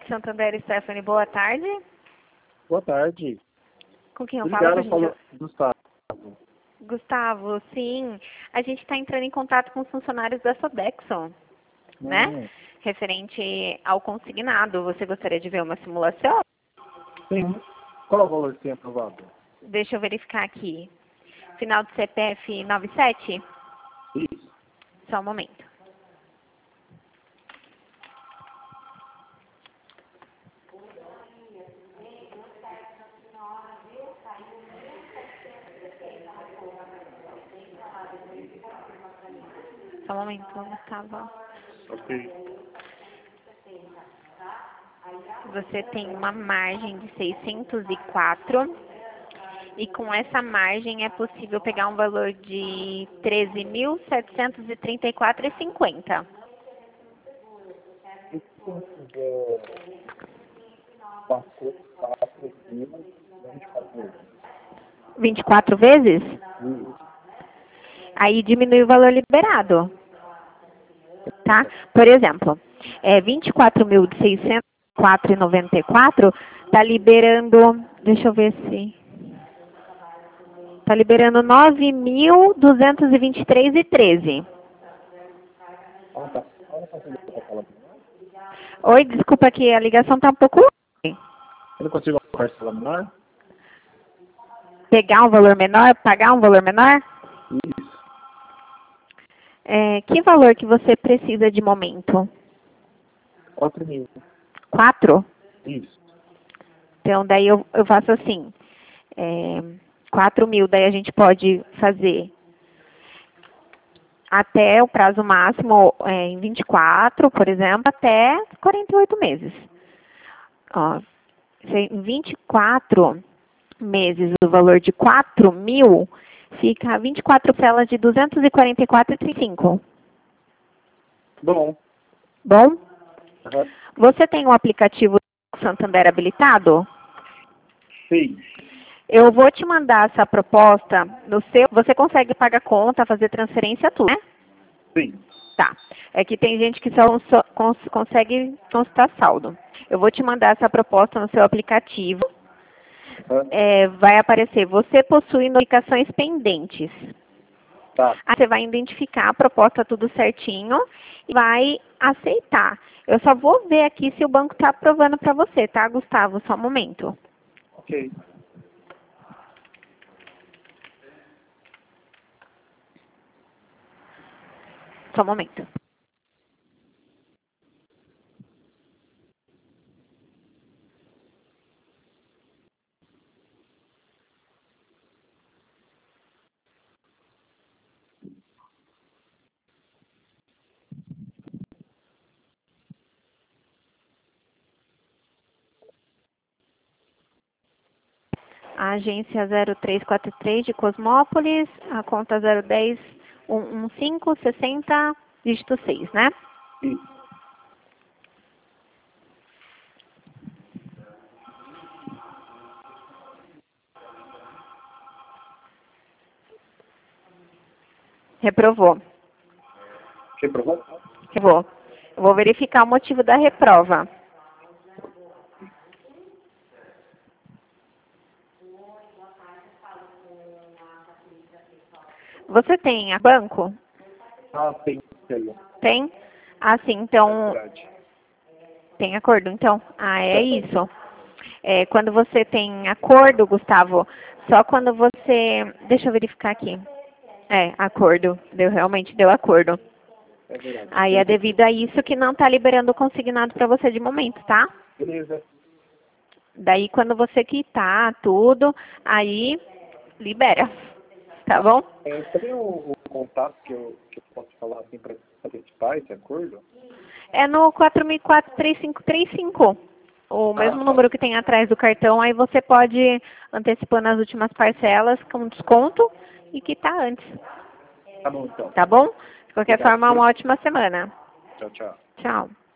Santander, Stephanie, boa tarde. Boa tarde. Com quem eu falo? Gustavo. Gustavo, sim. A gente está entrando em contato com os funcionários da Sodexo, né? Referente ao consignado. Você gostaria de ver uma simulação? Sim. Qual é o valor que tem aprovado? Deixa eu verificar aqui. Final do CPF 97? Isso. Só um momento. Só um momento, Gustavo. Ok. Você tem uma margem de 604 e com essa margem é possível pegar um valor de 13.734,50. E se eu fizer 24 vezes? Aí diminui o valor liberado. Tá? Por exemplo, 24.604,94 está liberando, deixa eu ver se... Está liberando 9.223,13. Oi, desculpa aqui, a ligação está um pouco ruim. Eu não consigo parcelar menor? Pegar um valor menor, pagar um valor menor? Isso. Que valor que você precisa de momento? 4.000. 4? Isso. Então, daí eu faço assim, 4.000, daí a gente pode fazer até o prazo máximo em 24, por exemplo, até 48 meses. Ó, em 24 meses, o valor de 4.000 fica 24 parcelas de 244,35. Bom. Bom? Uhum. Você tem um aplicativo Santander habilitado? Sim. Eu vou te mandar essa proposta no seu... Você consegue pagar conta, fazer transferência, tudo, né? Sim. Tá. É que tem gente que só consegue consultar saldo. Eu vou te mandar essa proposta no seu aplicativo. Uhum. Vai aparecer, você possui notificações pendentes. Tá. Aí você vai identificar a proposta tudo certinho e vai aceitar. Eu só vou ver aqui se o banco está aprovando para você, tá, Gustavo? Só um momento. Ok. Só um momento. A agência 0343 de Cosmópolis, a conta 010-115-60, dígito 6, né? Isso. Reprovou. Reprovou? Eu vou verificar o motivo da reprova. Você tem a banco? Ah, tem. Tem? Ah, sim, então... Verdade. Tem acordo, então? Ah, é isso. Quando você tem acordo, Gustavo, só quando você... Deixa eu verificar aqui. Acordo. Realmente deu acordo. É verdade. Aí é devido a isso que não está liberando o consignado para você de momento, tá? Beleza. Daí quando você quitar tudo, aí libera. Tá bom? Também o contato que eu posso falar assim para participar esse acordo? É no 4004-3535. O mesmo número que tem atrás do cartão, aí você pode antecipando as últimas parcelas com desconto e quitar antes. Tá bom, então. Tá bom? De qualquer Obrigado. forma, uma ótima semana. Tchau, tchau. Tchau.